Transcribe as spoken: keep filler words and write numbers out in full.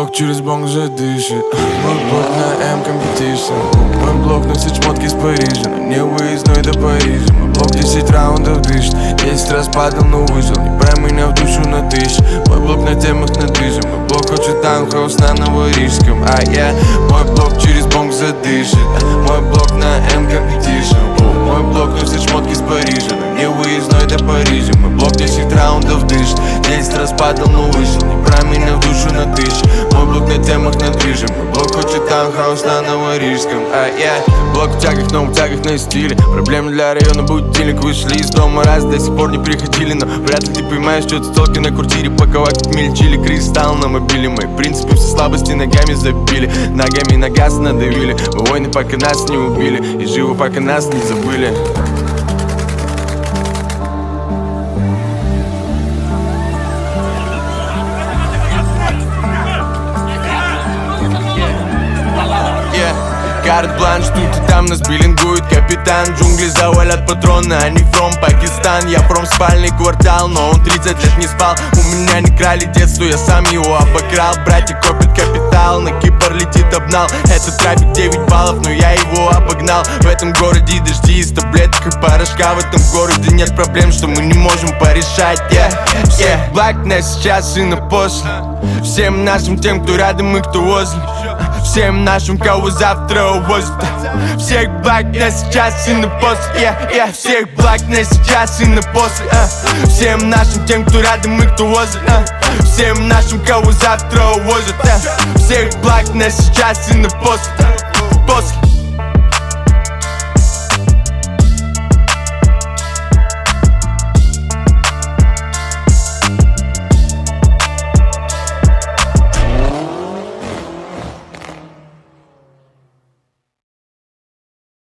блок через бонг уже дышит. Мой блок на М Competition. Мой блок носит шмотки из Парижа, но не выездной до Парижа. Мой блок десять раундов дышит, десять раз падал, но выжил. Не брай меня в душу на тысячу. Мой блок на темах на движем. Мой блок хочет таунхаус на Новорижском. А я, мой блок через бонг задышит. Мой блок на М Competition. Мой блок носит шмотки из Парижа, но не выездной до Парижа. Мой блок десять раундов дышит, десять раз падал, но выжил. Не брай меня в душу на тысячу. Мой блок на темах на движем. Мой блок хочет таунхаус на Новорижском. А я, блок в тягах, но в тягах на стиле. Проблемы для района, будильник. Вышли из дома раз, до сих пор не приходили. Но вряд ли ты понимаешь, что это столки на квартире. Паковать как мельчили, кристалл на мобиле. Мои принципы все слабости ногами забили. Ногами на газ надавили. Мы войны, пока нас не убили. И живы, пока нас не забыли. Карт-бланш, тут и там нас биллингует капитан. Джунгли завалят патроны, они from Пакистан. Я from спальный квартал, но он тридцать лет не спал. У меня не крали детство, я сам его обокрал. Братья копят капитал, на Кипр летит обнал. Это трафик девять баллов, но я его обогнал. В этом городе дожди из таблеток и порошка. В этом городе нет проблем, что мы не можем порешать. Yeah, yeah. Black на сейчас и на после. Всем нашим тем, кто рядом и кто возле. Всем нашим, кого завтра увозят. Всех благ на сейчас и на после. yeah, yeah. Всех благ на сейчас и на после. uh. Всем нашим, тем, кто рядом и кто возле. uh. Всем нашим, кого завтра увозят. uh. Всех благ на сейчас и на после.